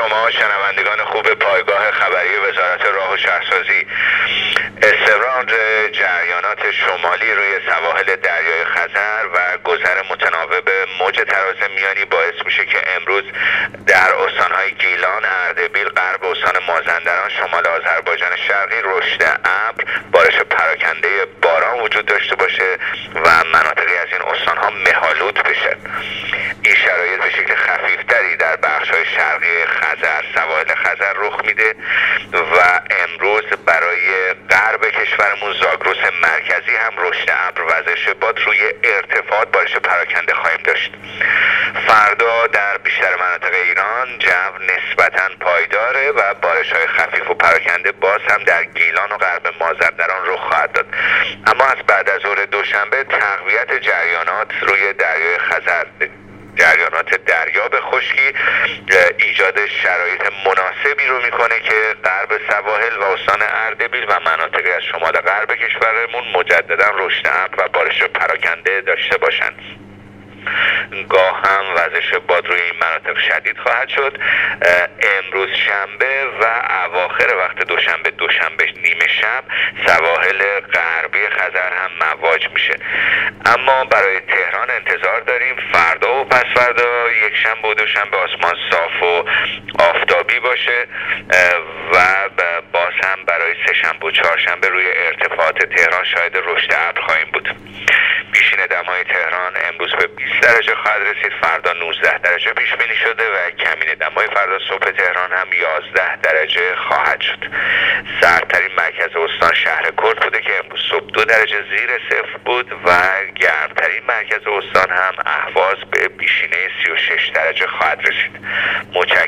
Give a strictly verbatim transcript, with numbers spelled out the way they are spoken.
شما شنوندگان خوب پایگاه خبری وزارت راه و شهرسازی. استمرار جریانات شمالی روی سواحل دریای خزر و گذر متناوب موج تراز میانی باعث میشه که امروز در استانهای گیلان، اردبیل، غرب استان مازندران، شمال آذربایجان شرقی رشد ابر، بارش پراکنده باران وجود داشته باشه و مناطقی از این استانها مه‌آلود بشه. این شرایط به شکل خفیفتری در بخش‌های شرقی خزر، سواحل خزر رخ میده و امروز برای غرب کشورمون زاگرس مرکزی هم رشد ابر و وزش باد روی ارتفاع بارش پراکنده خواهیم داشت. فردا در بیشتر مناطق ایران جو نسبتاً پایداره و بارش‌های خفیف و پراکنده باز هم در گیلان و غرب مازندران رخ خواهد داد. اما از بعد از ظهر دوشنبه تقویت جریانات روی دریای خزر، جریانات دریا به خشکی ایجاد شرایط مناسبی رو میکنه که غرب سواحل و استان اردبیل و مناطقی از شمال غرب کشورمون مجددا رشد ابر و بارش پراکنده داشته باشند. گاه هم وزش باد روی این مناطق شدید خواهد شد. امروز شنبه و اواخر وقت دوشنبه دوشنبه نیمه شب سواحل غربی خزر هم مواج میشه. اما برای تهران انتظار داریم فردا و پس فردا یک شنبه و دوشنبه آسمان صاف و آفتابی باشه و باز هم برای سه شنبه و چهارشنبه روی ارتفاعات تهران شاهد رشد ابر خواهیم بود. پیشین دمای تهران امروز به بیست درجه خواهد رسید، فردا نوزده درجه پیش بینی شده و کمین دمای فردا صبح تهران هم یازده درجه خواهد شد. سردترین مرکز استان شهر کرد بوده که امروز صبح دو درجه زیر صفر بود و گرمترین مرکز استان هم اهواز به بیشینه سی و شش درجه خواهد رسید.